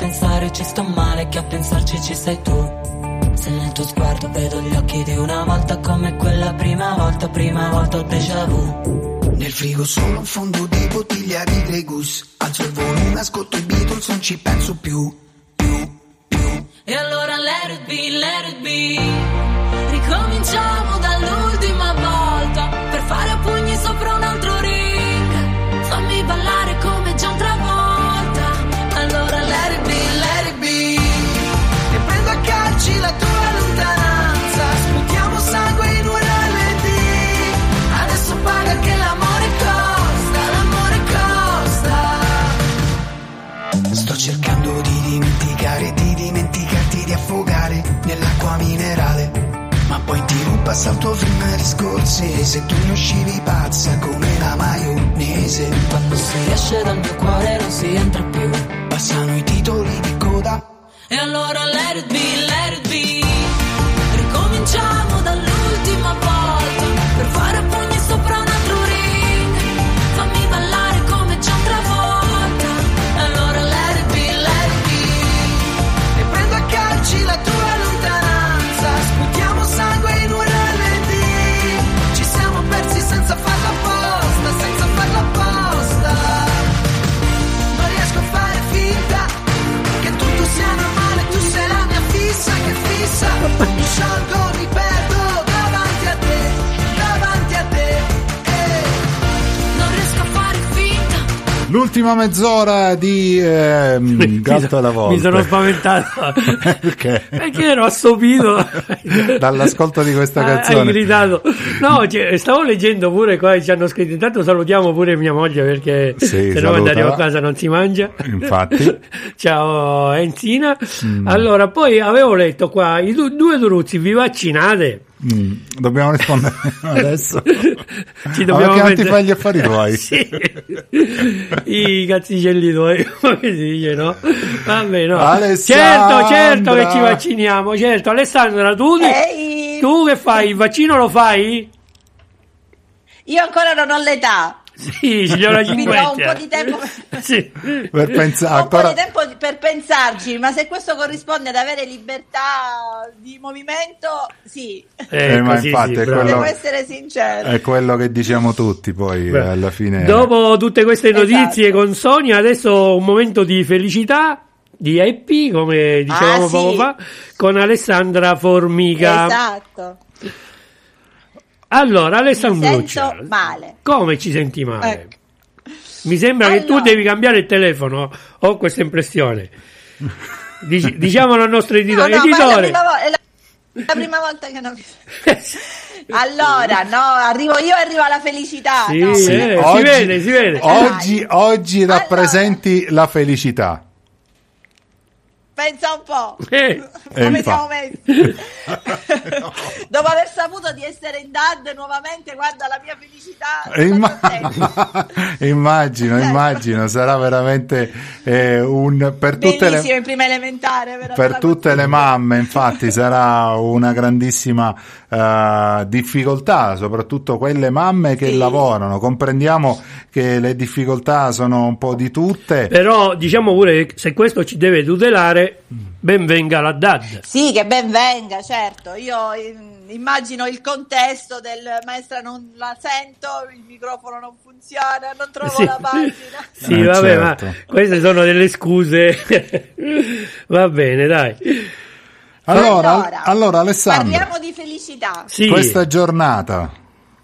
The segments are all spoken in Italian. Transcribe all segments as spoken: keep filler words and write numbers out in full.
pensare ci sto male, che a pensarci ci sei tu. Se nel tuo sguardo vedo gli occhi di una volta, come quella prima volta, prima volta ho déjà vu. Nel frigo solo un fondo di bottiglia di Grey Goose. Alzo il volume, ascolto i Beatles, non ci penso più, più, più. E allora let it be, let it be. Ricominciamo dall'ultima volta, per fare a pugni sopra un altro ring. Fammi ballare come John Travolta. Allora let it be, let it be. E prendo a calci la tua lontananza, sputiamo sangue in un L D. Adesso paga che l'amore costa, l'amore costa. Sto cercando di dimenticare, di dimenticarti, di affogare nell'acqua minerale. Ma poi in tivù passa il tuo film di Scorsese, tu ne uscivi pazza come la maionese. Quando si esce dal mio cuore non si entra più. Passano i titoli di coda. E allora let it be, let it be. Ricominciamo dall'ultima volta, per fare a pugni sopra un altro ring. Fammi ballare come John Travolta. E allora let it be, let it be. E prendo a calci la tua lontananza, sputiamo sangue in un L D. Ci siamo persi senza farla apposta, senza farla apposta. Non riesco a fare finta che tutto sia normale, tu sei la mia fissa, che fissa. Mi sciolgo, mi perdo davanti a te, davanti a te, eh. Non riesco a fare finta. L'ultima mezz'ora di eh, Gatto alla volta. Mi sono spaventato. Perché? Perché ero assopito dall'ascolto di questa Hai canzone. gridato. No, cioè, stavo leggendo pure qua, ci hanno scritto. Intanto salutiamo pure mia moglie, perché Sì, se no salutala. quando arrivo a casa non si mangia. Infatti. Ciao Enzina. Mm. Allora, poi avevo letto qua i du- due Duruzzi, vi vaccinate? Mm, dobbiamo rispondere adesso. Ci dobbiamo Ma che non ti mettere- fai gli affari tuoi? Sì. I cazzicelli tuoi, come si dice, no? Vabbè, no. Alessandra! Certo, certo che ci vacciniamo, certo. Alessandra, tu, Ehi! tu che fai? Il vaccino lo fai? Io ancora non ho l'età, Sì, signora quindi ho un Cinquetta. po' di tempo, Sì. Per pensare ho un po' ancora. di tempo per pensarci, ma se questo corrisponde ad avere libertà di movimento, sì, Eh, Eh, ma così, infatti sì, è bravo. devo quello, essere sincero. è quello che diciamo tutti poi Beh, alla fine. Dopo tutte queste notizie Esatto. con Sonia, adesso un momento di felicità, di happy, come dicevamo Ah, poco sì. fa, con Alessandra Formica. Esatto, Allora, mi Alessandro, sento male. come ci senti male? Ecco. Mi sembra che tu Allora. devi cambiare il telefono, ho questa impressione. Dici- diciamolo al nostro No, editore. no, ma è la editore. prima, vo- è la, la prima volta che non mi... Allora, no, arrivo io e arrivo alla felicità. Sì, no? sì. Eh, si vede, si vede. Oggi, oggi Allora. rappresenti la felicità. Pensa un po'. Eh, Come infatti. siamo messi? Dopo aver saputo di essere in D A D nuovamente, guarda la mia felicità. E imma- sta immagino, Ecco. immagino, sarà veramente eh, un per tutte bellissimo le in prima elementare. però per la tutte le mamme, infatti, sarà una grandissima eh, difficoltà, soprattutto quelle mamme che Sì. lavorano. Comprendiamo che le difficoltà sono un po' di tutte. Però diciamo pure che se questo ci deve tutelare, ben venga la D A D. Sì, che ben venga, certo. Io in- immagino il contesto del maestra non la sento, il microfono non funziona, non trovo Sì. la pagina. Sì, Eh, vabbè, certo. ma queste sono delle scuse. Va bene, dai. Allora, Allora, allora Alessandro, Parliamo di felicità. Sì. questa giornata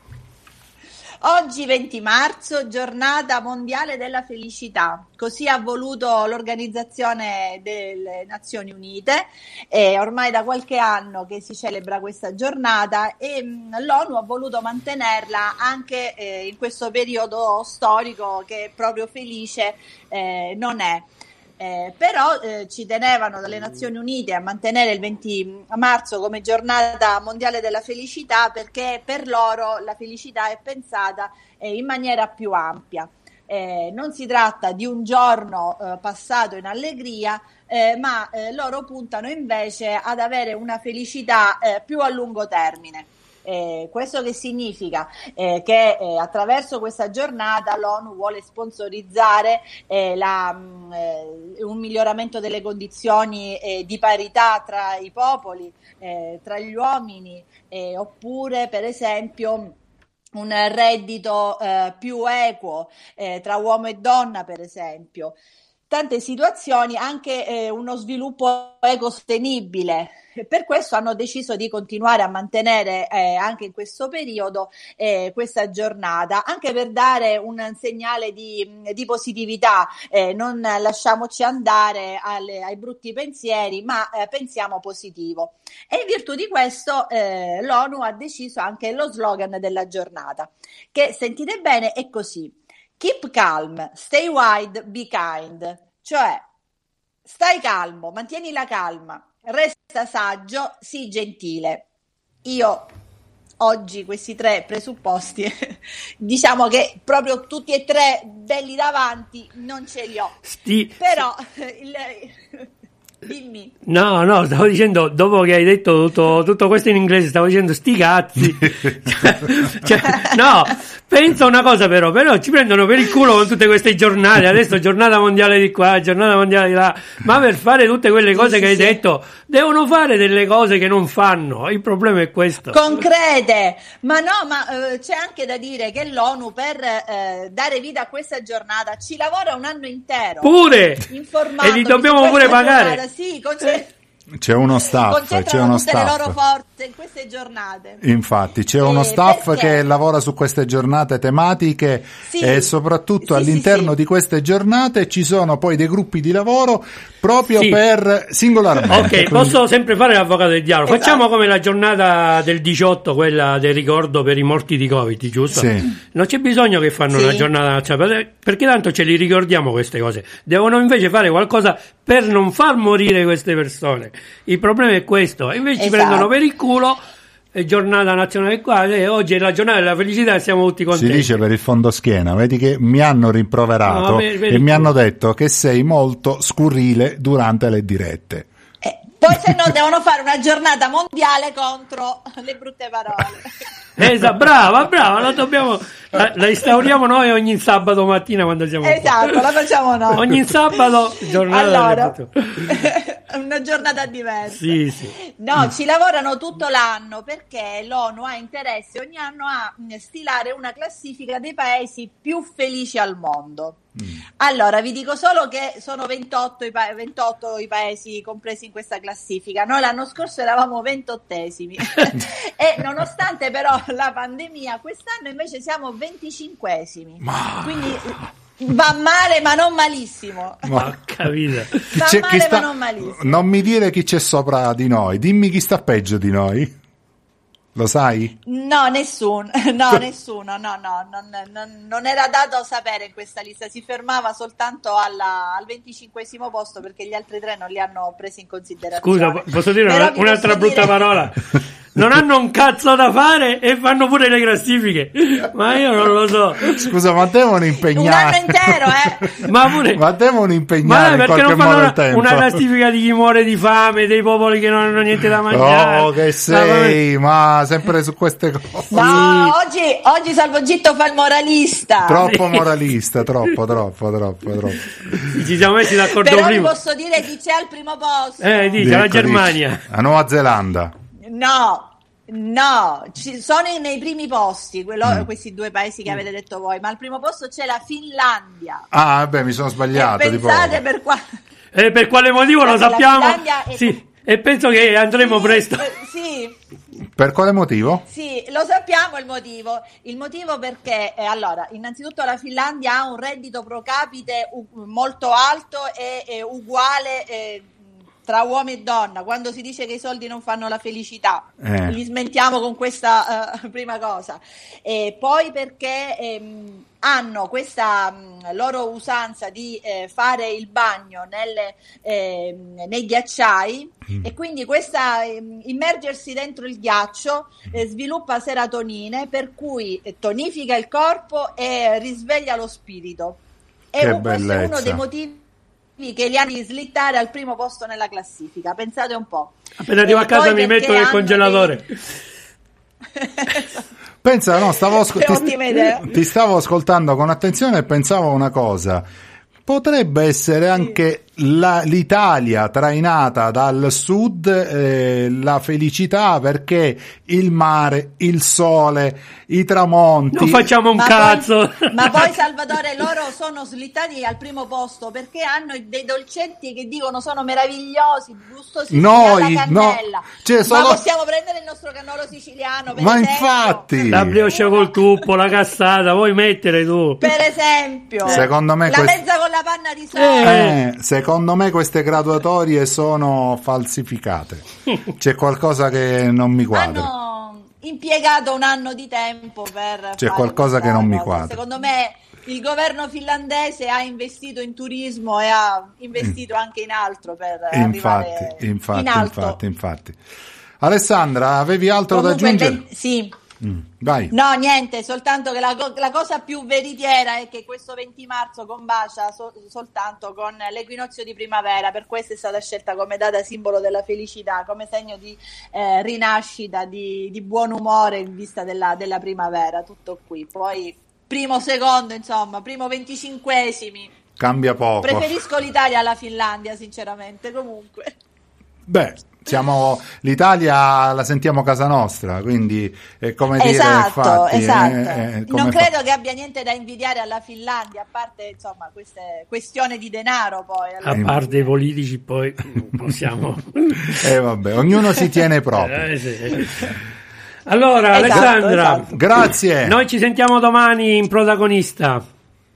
Oggi venti marzo, giornata mondiale della felicità, così ha voluto l'Organizzazione delle Nazioni Unite, e ormai da qualche anno che si celebra questa giornata, e mh, l'ONU ha voluto mantenerla anche eh, in questo periodo storico che proprio felice eh, non è. Eh, però eh, ci tenevano dalle Nazioni Unite a mantenere il venti marzo come giornata mondiale della felicità, perché per loro la felicità è pensata eh, in maniera più ampia. Eh, non si tratta di un giorno eh, passato in allegria, eh, ma eh, loro puntano invece ad avere una felicità eh, più a lungo termine. Eh, questo che significa? Eh, che eh, attraverso questa giornata l'ONU vuole sponsorizzare eh, la, mh, eh, un miglioramento delle condizioni eh, di parità tra i popoli, eh, tra gli uomini, eh, oppure per esempio un reddito eh, più equo eh, tra uomo e donna, per esempio. Tante situazioni, anche eh, uno sviluppo ecosostenibile. Per questo hanno deciso di continuare a mantenere eh, anche in questo periodo eh, questa giornata, anche per dare un segnale di, di positività. Eh, non lasciamoci andare alle, ai brutti pensieri, ma eh, pensiamo positivo. E in virtù di questo eh, l'ONU ha deciso anche lo slogan della giornata, che sentite bene è così: Keep calm, stay wide, be kind. Cioè, stai calmo, mantieni la calma, resta saggio, sii gentile. Io oggi questi tre presupposti, diciamo che proprio tutti e tre belli davanti non ce li ho. Sti... Però il... Dimmi. No, no, stavo dicendo, dopo che hai detto tutto, tutto questo in inglese, stavo dicendo sti cazzi. cioè, no, penso una cosa però, però ci prendono per il culo con tutte queste giornate, adesso giornata mondiale di qua, giornata mondiale di là, ma per fare tutte quelle cose sì, che sì, hai sì. detto, devono fare delle cose che non fanno, il problema è questo. Concrete, ma no, ma eh, c'è anche da dire che l'ONU per eh, dare vita a questa giornata ci lavora un anno intero. Pure! E li dobbiamo pure pagare. Giornata. Sì, conce- c'è uno staff, c'è uno tutte staff. le loro forze in queste giornate. Infatti c'è uno eh, staff perché? che lavora su queste giornate tematiche sì, e soprattutto sì, all'interno sì, di queste giornate ci sono poi dei gruppi di lavoro proprio sì. per singolarmente. Ok, quindi... posso sempre fare l'avvocato del diavolo. Esatto. Facciamo come la giornata del diciotto, quella del ricordo per i morti di Covid, giusto? Sì. Non c'è bisogno che fanno sì. una giornata nazionale, perché tanto ce li ricordiamo queste cose. Devono invece fare qualcosa per non far morire queste persone. Il problema è questo, e invece esatto. ci prendono per il culo. È giornata nazionale qua, e oggi è la giornata della felicità e siamo tutti contenti. Si dice per il fondo schiena, vedi che mi hanno rimproverato no, per, per e mi hanno detto che sei molto scurrile durante le dirette. Eh, poi se no devono fare una giornata mondiale contro le brutte parole. Esatto, brava, brava, la dobbiamo la, la instauriamo noi ogni sabato mattina quando siamo esatto, qua. la facciamo noi. Ogni sabato giornata allora, una giornata diversa. Sì, sì. No, ci lavorano tutto l'anno perché l'ONU ha interesse ogni anno a stilare una classifica dei paesi più felici al mondo. Mm. Allora, vi dico solo che sono ventotto i, pa- ventotto i paesi compresi in questa classifica. Noi l'anno scorso eravamo ventottesimi e nonostante però la pandemia, quest'anno invece siamo venticinquesimi. Ma... Quindi va male ma non malissimo. Ma capito. Va c'è male sta... ma non malissimo. Non mi dire chi c'è sopra di noi, dimmi chi sta peggio di noi. Lo sai? No, nessuno, no, nessuno, no, no, non, non, non era dato sapere in questa lista, si fermava soltanto alla, al venticinquesimo posto perché gli altri tre non li hanno presi in considerazione. Scusa, posso dire una, un'altra posso brutta dire... parola? Non hanno un cazzo da fare e fanno pure le classifiche, ma io non lo so. Scusa, ma devono impegnare un anno intero, eh? Ma pure, ma devono impegnare ma in qualche non fanno modo una, il tempo. Una classifica di chi muore di fame, dei popoli che non hanno niente da mangiare. Oh, che sei, ma, ma sempre su queste cose. No, oggi, oggi Salvogitto fa il moralista. Troppo moralista, troppo, troppo, troppo, troppo. Ci siamo messi d'accordo però prima. Però posso dire chi c'è al primo posto. Eh, dice, ecco, la Germania. Dice, la Nuova Zelanda. No, no, ci sono nei primi posti quello, mm. questi due paesi che avete detto voi, ma al primo posto c'è la Finlandia. Ah, vabbè, mi sono sbagliato. E pensate per, qua... eh, per quale motivo lo sappiamo? È... Sì, e penso che andremo sì, presto. Eh, sì. Per quale motivo? Sì, lo sappiamo il motivo. Il motivo perché, eh, allora, innanzitutto la Finlandia ha un reddito pro capite u- molto alto e, e uguale eh, tra uomo e donna. Quando si dice che i soldi non fanno la felicità, eh. li smentiamo con questa uh, prima cosa. E poi perché ehm, hanno questa mh, loro usanza di eh, fare il bagno nelle, eh, nei ghiacciai mm. e quindi questa eh, immergersi dentro il ghiaccio eh, sviluppa serotonine, per cui eh, tonifica il corpo e risveglia lo spirito. E che un, questo è uno dei bellezza. motivi che li hanno di slittare al primo posto nella classifica. Pensate un po'. Appena arrivo a casa mi metto nel congelatore. Dei... Pensa, no, stavo ascol- ti, ottima idea. ti stavo ascoltando con attenzione e pensavo a una cosa. Potrebbe essere anche la, l'Italia trainata dal sud, eh, la felicità, perché il mare, il sole, i tramonti. Non facciamo un ma cazzo. Poi, ma poi Salvatore, loro sono slittati al primo posto perché hanno dei dolcetti che dicono sono meravigliosi, gustosissimi, Noi, alla cannella. no, cioè solo... Ma possiamo prendere il nostro cannolo siciliano, per Ma esempio. infatti, La brioche col tuppo, la cassata, vuoi mettere tu? Per esempio, secondo me la quest- mezza con la panna di sole. Eh, secondo me queste graduatorie sono falsificate. C'è qualcosa che non mi quadra. Hanno impiegato un anno di tempo per C'è fare qualcosa che non mi cosa. quadra. Secondo me il governo finlandese ha investito in turismo e ha investito anche in altro per Infatti, arrivare infatti, in alto. infatti, infatti. Alessandra, avevi altro Comunque, da aggiungere? ben- sì. Mm, vai. No, niente, soltanto che la, co- la cosa più veritiera è che questo venti marzo combacia so- soltanto con l'equinozio di primavera, per questo è stata scelta come data simbolo della felicità, come segno di eh, rinascita, di, di buon umore in vista della, della primavera, tutto qui. Poi primo, secondo, insomma, primo venticinquesimi. Cambia poco. Preferisco l'Italia alla Finlandia, sinceramente, comunque. Beh, siamo l'Italia la sentiamo casa nostra, quindi è come dire, Esatto, infatti, esatto. è- è come Non fa- credo che abbia niente da invidiare alla Finlandia, a parte insomma queste questioni di denaro poi. alla A fine. parte i politici, poi possiamo. Eh vabbè, ognuno si tiene proprio. Eh, sì. Allora, Esatto, Alessandra, esatto. Grazie. noi ci sentiamo domani in Protagonista.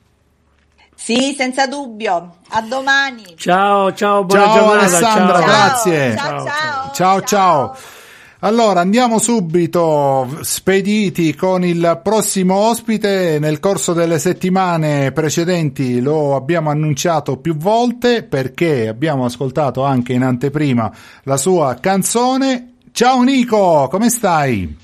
Sì, senza dubbio. A domani. Ciao, ciao, buona Ciao, giornata. Alessandra, ciao. grazie. Ciao, ciao. Ciao, ciao. Allora, andiamo subito spediti con il prossimo ospite. Nel corso delle settimane precedenti lo abbiamo annunciato più volte perché abbiamo ascoltato anche in anteprima la sua canzone. Ciao Nico, come stai?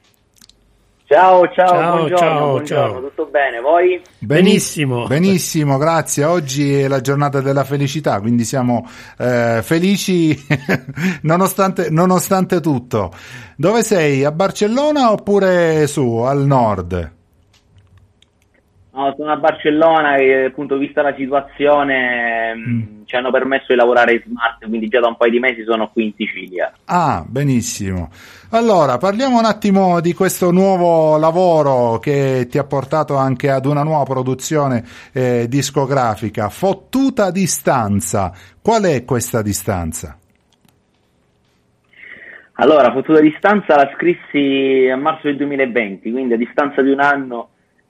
Ciao, ciao, Ciao, buongiorno, ciao, buongiorno, ciao. tutto bene, voi? Benissimo. Benissimo, grazie. Oggi è la giornata della felicità, quindi siamo eh, felici nonostante, nonostante tutto. Dove sei? A Barcellona oppure su, al nord? No, sono a Barcellona e appunto vista la situazione mh, ci hanno permesso di lavorare in smart, quindi già da un paio di mesi sono qui in Sicilia. Ah, benissimo. Allora, parliamo un attimo di questo nuovo lavoro che ti ha portato anche ad una nuova produzione eh, discografica, Fottuta Distanza. Qual è questa distanza? Allora, Fottuta Distanza la scrissi a marzo del duemilaventi, quindi a distanza di un anno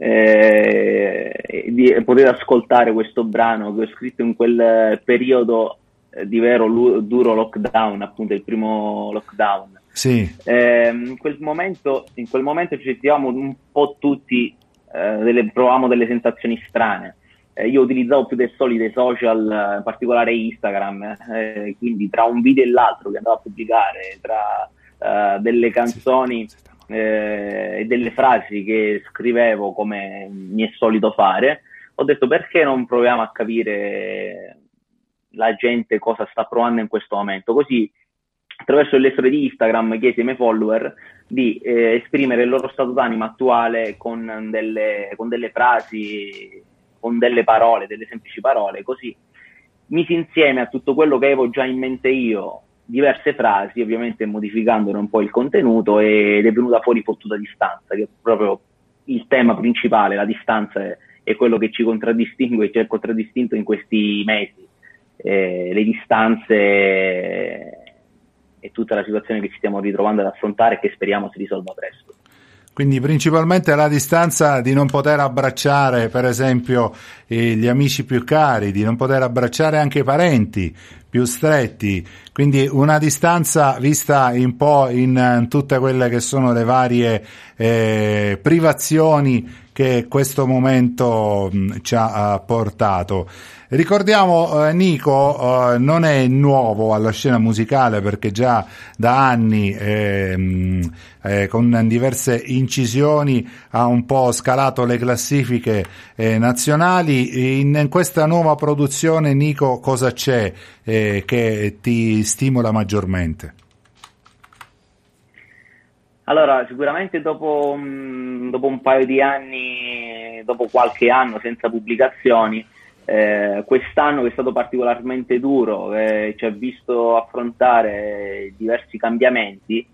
eh, di poter ascoltare questo brano che ho scritto in quel periodo eh, di vero lu- duro lockdown, appunto il primo lockdown. Sì. Eh, in quel momento, in quel momento ci sentivamo un po' tutti, eh, delle, provavamo delle sensazioni strane. Eh, io utilizzavo più del solito i social, in particolare Instagram, eh, quindi tra un video e l'altro che andavo a pubblicare, tra eh, delle canzoni eh, e delle frasi che scrivevo come mi è solito fare, ho detto perché non proviamo a capire la gente cosa sta provando in questo momento, così attraverso le storie di Instagram chiesi ai miei follower di eh, esprimere il loro stato d'animo attuale con delle, con delle frasi, con delle parole, delle semplici parole, così misi insieme a tutto quello che avevo già in mente io diverse frasi, ovviamente modificandone un po' il contenuto, ed è venuta fuori Fottuta Distanza, che è proprio il tema principale. La distanza è, è quello che ci contraddistingue, ci ha contraddistinto in questi mesi, eh, le distanze e tutta la situazione che ci stiamo ritrovando ad affrontare e che speriamo si risolva presto. Quindi principalmente la distanza di non poter abbracciare, per esempio, eh, gli amici più cari, di non poter abbracciare anche i parenti più stretti, quindi una distanza vista un po' in, in tutte quelle che sono le varie eh, privazioni che questo momento mh, ci ha uh, portato. Ricordiamo, eh, Nico eh, non è nuovo alla scena musicale perché già da anni eh, eh, con diverse incisioni ha un po' scalato le classifiche eh, nazionali. In, in questa nuova produzione, Nico, cosa c'è eh, che ti stimola maggiormente? Allora, sicuramente dopo, mh, dopo un paio di anni, dopo qualche anno senza pubblicazioni, eh, quest'anno che è stato particolarmente duro, eh, ci ha visto affrontare diversi cambiamenti,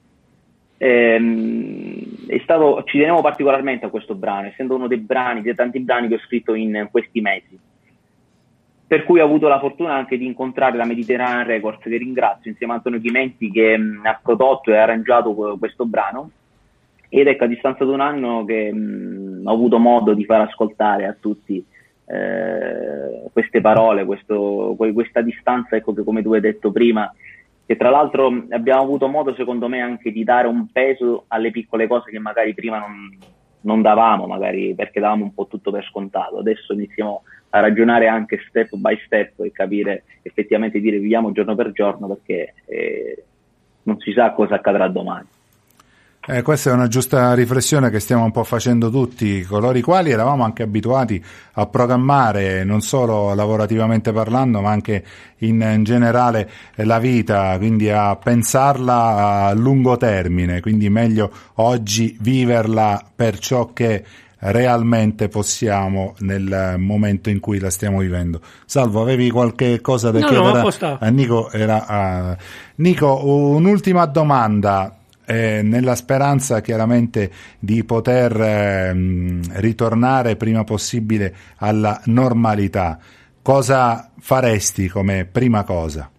ehm, è stato, ci tenevo particolarmente a questo brano, essendo uno dei brani, dei tanti brani che ho scritto in questi mesi. Per cui ho avuto la fortuna anche di incontrare la Mediterranean Records, che ringrazio, insieme a Antonio Chimenti, che mh, ha prodotto e arrangiato questo brano, ed ecco, a distanza di un anno che mh, ho avuto modo di far ascoltare a tutti eh, queste parole, questo, questa distanza, ecco, che come tu hai detto prima, che tra l'altro abbiamo avuto modo, secondo me, anche di dare un peso alle piccole cose che magari prima non, non davamo, magari perché davamo un po' tutto per scontato. Adesso iniziamo a ragionare anche step by step e capire, effettivamente dire viviamo giorno per giorno, perché eh, non si sa cosa accadrà domani. Eh, questa è una giusta riflessione che stiamo un po' facendo tutti, coloro i quali eravamo anche abituati a programmare, non solo lavorativamente parlando, ma anche in, in generale la vita, quindi a pensarla a lungo termine, quindi meglio oggi viverla per ciò che realmente possiamo nel momento in cui la stiamo vivendo. Salvo, avevi qualche cosa da no, chiedere no, a Nico? Era, uh, Nico, un'ultima domanda. Eh, nella speranza chiaramente di poter eh, ritornare prima possibile alla normalità, cosa faresti come prima cosa?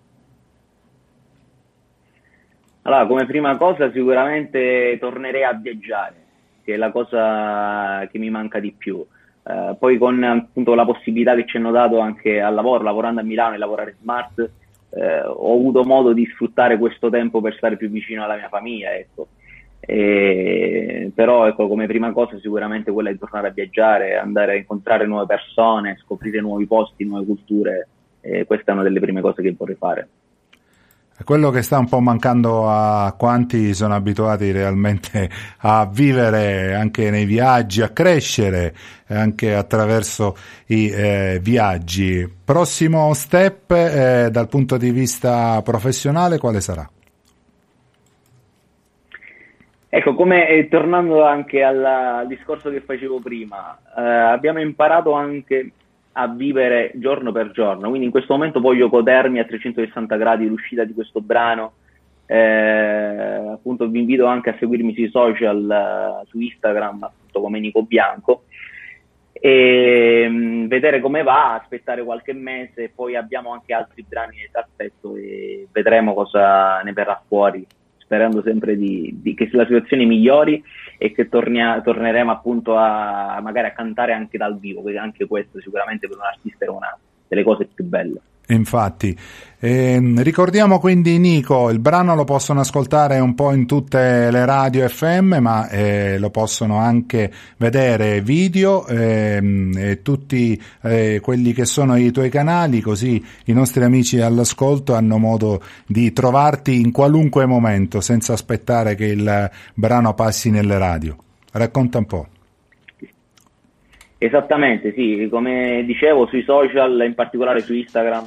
Allora, come prima cosa sicuramente tornerei a viaggiare, che è la cosa che mi manca di più. Eh, poi con appunto la possibilità che ci hanno dato anche al lavoro, lavorando a Milano e lavorare smart, Eh, ho avuto modo di sfruttare questo tempo per stare più vicino alla mia famiglia, ecco. E, però ecco, come prima cosa sicuramente quella di tornare a viaggiare, andare a incontrare nuove persone, scoprire nuovi posti, nuove culture, e questa è una delle prime cose che vorrei fare. È quello che sta un po' mancando a quanti sono abituati realmente a vivere anche nei viaggi, a crescere anche attraverso i eh, viaggi. Prossimo step eh, dal punto di vista professionale quale sarà? Ecco, come eh, tornando anche alla, al discorso che facevo prima, eh, abbiamo imparato anche a vivere giorno per giorno, quindi in questo momento voglio godermi a trecentosessanta gradi l'uscita di questo brano. Eh, appunto vi invito anche a seguirmi sui social, uh, su Instagram, appunto come Nico Bianco, e mh, vedere come va, aspettare qualche mese, poi abbiamo anche altri brani nel cassetto e vedremo cosa ne verrà fuori, sperando sempre di, di che la situazione migliori e che tornia, torneremo appunto a magari a cantare anche dal vivo, perché anche questo sicuramente per un artista è una delle cose più belle. Infatti, eh, ricordiamo quindi Nico, il brano lo possono ascoltare un po' in tutte le radio F M, ma eh, lo possono anche vedere video ehm, e tutti eh, quelli che sono i tuoi canali, così i nostri amici all'ascolto hanno modo di trovarti in qualunque momento senza aspettare che il brano passi nelle radio. Racconta un po'. Esattamente, sì, come dicevo sui social, in particolare su Instagram,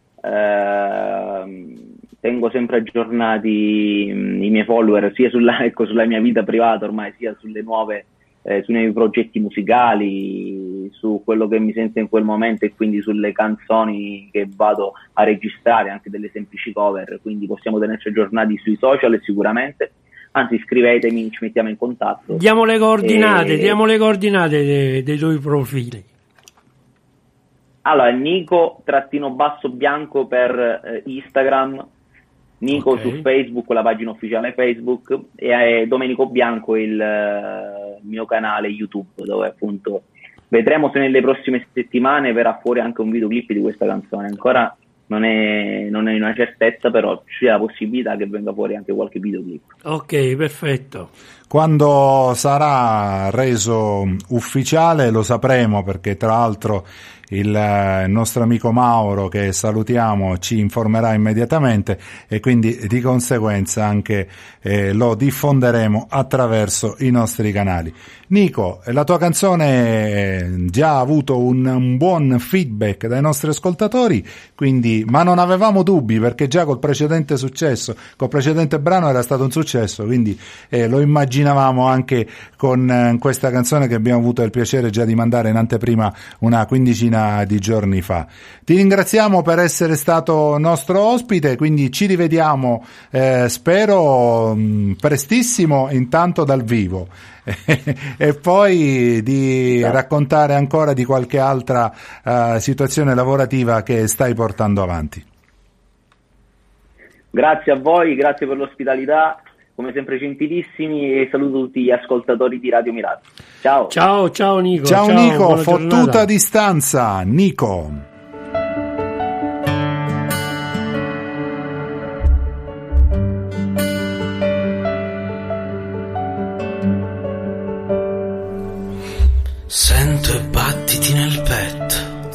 eh, tengo sempre aggiornati i miei follower sia sulla, ecco, sulla mia vita privata ormai, sia sulle nuove, eh, sui nuovi progetti musicali, su quello che mi sento in quel momento e quindi sulle canzoni che vado a registrare, anche delle semplici cover, quindi possiamo tenerci aggiornati sui social sicuramente. Anzi, scrivetemi, ci mettiamo in contatto. Diamo le coordinate, e... diamo le coordinate dei, dei tuoi profili. Allora, Nico trattino basso bianco per eh, Instagram, Nico Okay. su Facebook, la pagina ufficiale Facebook, e eh, Domenico Bianco il eh, mio canale YouTube, dove appunto vedremo se nelle prossime settimane verrà fuori anche un videoclip di questa canzone. Ancora non è, non è una certezza, però c'è la possibilità che venga fuori anche qualche videoclip. Ok, perfetto. Quando sarà reso ufficiale lo sapremo, perché tra l'altro il nostro amico Mauro, che salutiamo, ci informerà immediatamente e quindi di conseguenza anche eh, lo diffonderemo attraverso i nostri canali. Nico, la tua canzone già ha avuto un, un buon feedback dai nostri ascoltatori, quindi, ma non avevamo dubbi, perché già col precedente successo, col precedente brano era stato un successo, quindi eh, lo immaginavamo anche con eh, questa canzone che abbiamo avuto il piacere già di mandare in anteprima una quindicina di giorni fa. Ti ringraziamo per essere stato nostro ospite, quindi ci rivediamo eh, spero mh, prestissimo, intanto dal vivo e poi di raccontare ancora di qualche altra uh, situazione lavorativa che stai portando avanti. Grazie a voi, grazie per l'ospitalità, come sempre gentilissimi, e saluto tutti gli ascoltatori di Radio Mirate. Ciao. Ciao, ciao Nico. Ciao, ciao Nico, fottuta giornata. distanza, Nico. Sento i battiti nel petto,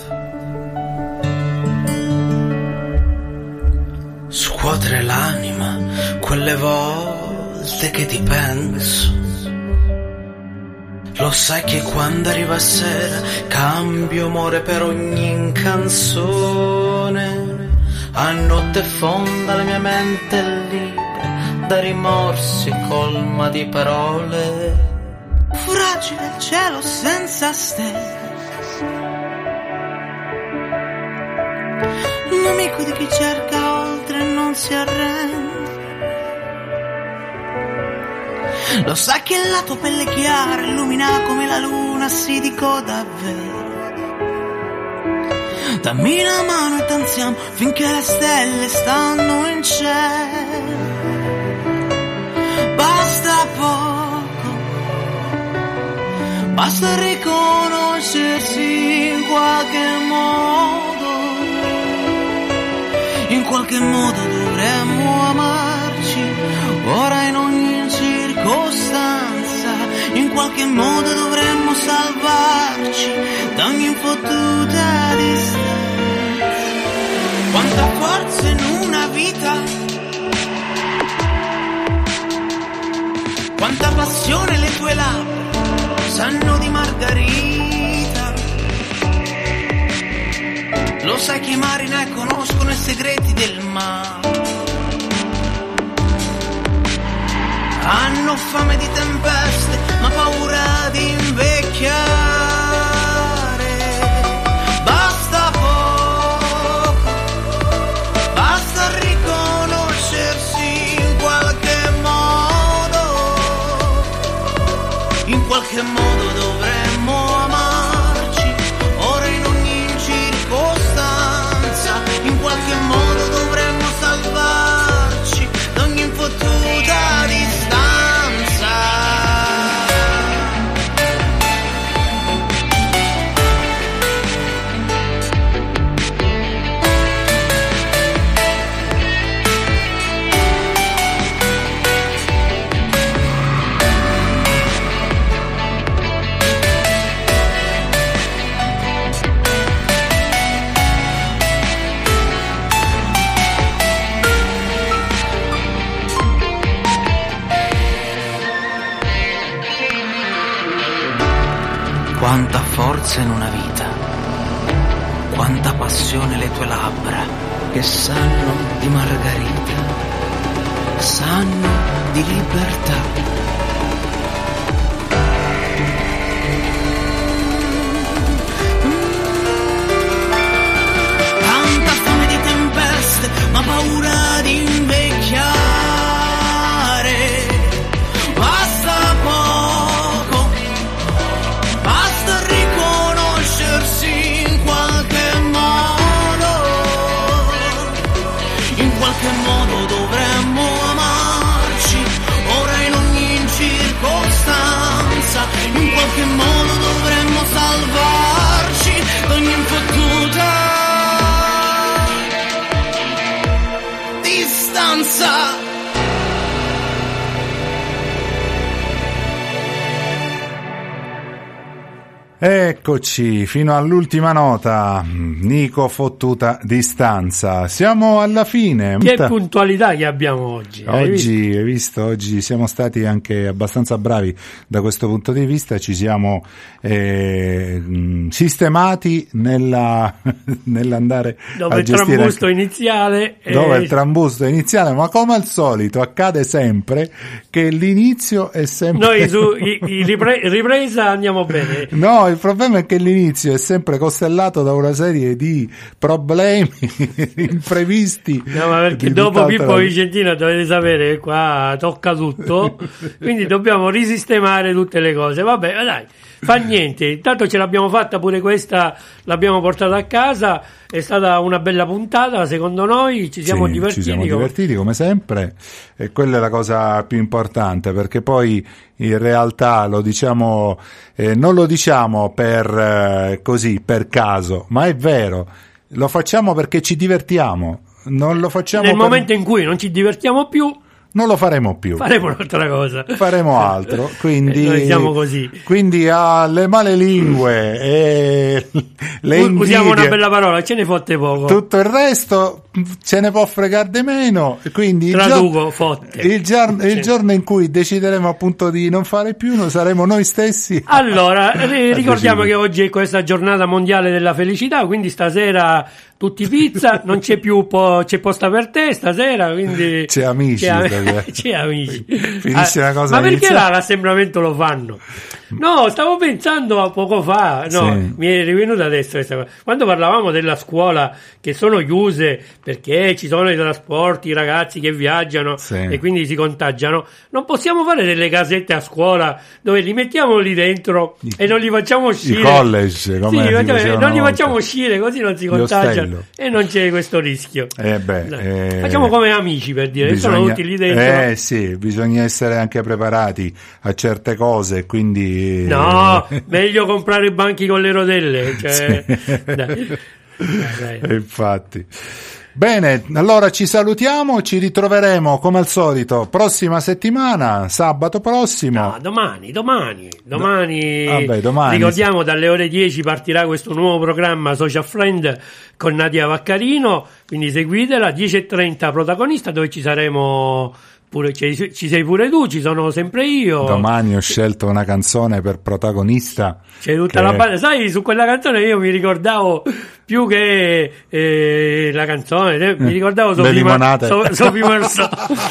scuotere l'anima quelle volte che ti penso. Lo sai che quando arriva sera cambio umore per ogni canzone. A notte fonda la mia mente è libera da rimorsi colma di parole. Fragile il cielo senza stelle, un amico di chi cerca oltre e non si arrende. Lo sa che la tua pelle chiara illumina come la luna, sì dico davvero. Dammi la mano e danziamo finché le stelle stanno in cielo. Basta poco, basta riconoscersi in qualche modo. In qualche modo dovremmo amarci, ora in ogni circostanza. In qualche modo dovremmo salvarci da ogni fottuta distanza. Quanta forza in una vita, quanta passione le tue labbra sanno di margarita. Lo sai che i marinai conoscono i segreti del mare. Hanno fame di tempeste, ma paura di invecchiare. Basta poco, basta riconoscersi in qualche modo. In qualche modo dovremmo amarci, ora in ogni circostanza. In qualche modo dovremmo salvarci da ogni infottuta distanza. Quanta forza in una vita, quanta passione le tue labbra che sanno di margarita, sanno di libertà. Tanta fame di tempeste, ma paura di invecchiare. Basta poco, basta riconoscersi in qualche modo. In qualche modo dovremmo amarci, ora in ogni circostanza. In qualche modo dovremmo salvarci da ogni infottuta distanza. Eccoci, fino all'ultima nota, Nico fottuta distanza. Siamo alla fine. Che puntualità che abbiamo oggi. Hai Oggi, visto? hai visto? Oggi siamo stati anche abbastanza bravi da questo punto di vista, ci siamo eh, sistemati nella, nell'andare Dove a il gestire trambusto anche, iniziale è... dove il trambusto iniziale, ma come al solito accade sempre che l'inizio è sempre... Noi su i, i ripre- ripresa andiamo bene. No, il problema è che l'inizio è sempre costellato da una serie di problemi imprevisti. No, ma perché di dopo tutt'altra- Pippo Vicentino dovete sapere che qua tocca tutto, quindi dobbiamo risistemare tutte le cose. Vabbè, dai, fa niente, intanto ce l'abbiamo fatta pure questa, l'abbiamo portata a casa, è stata una bella puntata, secondo noi ci siamo Sì, divertiti. ci siamo come- divertiti come sempre, e quella è la cosa più importante, perché poi in realtà lo diciamo, eh, non lo diciamo per eh, così, per caso, ma è vero, lo facciamo perché ci divertiamo, non lo facciamo Nel per- momento in cui non ci divertiamo più, non lo faremo più. faremo un'altra cosa. Faremo altro, quindi, Eh, noi siamo così. quindi alle male lingue e le U- Usiamo una invidie, bella parola, ce ne fotte poco. tutto il resto ce ne può fregare di meno, quindi il Traduco, giorno, fotte. il, giorno, il Sì. giorno in cui decideremo appunto di non fare più, noi saremo noi stessi. Allora, ri- ricordiamo decidere. che oggi è questa giornata mondiale della felicità, quindi stasera tutti pizza, non c'è più po- c'è posta per te stasera, quindi C'è amici c'è, am- stasera. c'è amici. Finisce Ah, una cosa ma perché inizia- là l'assembramento lo fanno? No, stavo pensando a poco fa, no, Sì. mi è rivenuta adesso questa cosa. Quando parlavamo della scuola che sono chiuse perché ci sono i trasporti, i ragazzi che viaggiano Sì. e quindi si contagiano, non possiamo fare delle casette a scuola dove li mettiamo lì dentro e non li facciamo uscire. I college, come Sì, si facciamo- facevano non li una facciamo volta. uscire, così non si Gli contagiano ostello. e non c'è questo rischio. Eh beh, Dai. eh, Facciamo come amici, per dire, sono bisogna- tutti lì dentro. Eh sì, bisogna essere anche preparati a certe cose, quindi... No, meglio comprare i banchi con le rotelle. Cioè, Sì. dai. Dai, dai. Eh, infatti. Bene, allora ci salutiamo, ci ritroveremo come al solito prossima settimana, sabato prossimo. No, domani, domani, domani, Vabbè, domani. ricordiamo dalle ore dieci partirà questo nuovo programma Social Friend con Nadia Vaccarino, quindi seguitela, dieci e trenta protagonista dove ci saremo pure, ci, ci sei pure tu, ci sono sempre io. Domani ho scelto una canzone per protagonista. C'è tutta che- la banda, sai, su quella canzone io mi ricordavo più che eh, la canzone, eh, mi ricordavo Le Sophie Mar- limonate. So- Sophie Marceau.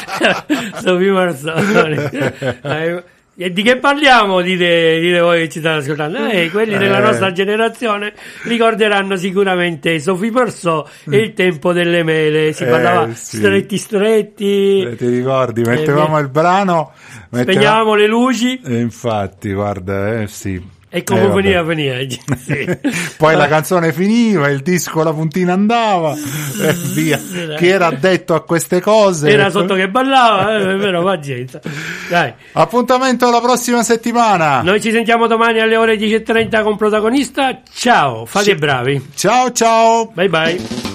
Sophie Marceau. Eh, E di che parliamo? Dite, dite voi che ci state ascoltando. Eh, quelli della Eh. nostra generazione ricorderanno sicuramente Sophie Marceau e il tempo delle mele. Si Eh, parlava sì. stretti stretti, Eh, ti ricordi? Mettevamo Eh, il brano, mettevamo- spegnavamo le luci. E infatti, guarda, eh sì. E come Eh, vabbè. veniva, veniva. Sì. Poi la canzone finiva, il disco, la puntina andava e via. Chi era addetto a queste cose? Era sotto che ballava, eh, però pazienza. Dai, Appuntamento la prossima settimana. noi ci sentiamo domani alle ore dieci e trenta con protagonista. Ciao, fate Ci- bravi. Ciao ciao. Bye bye.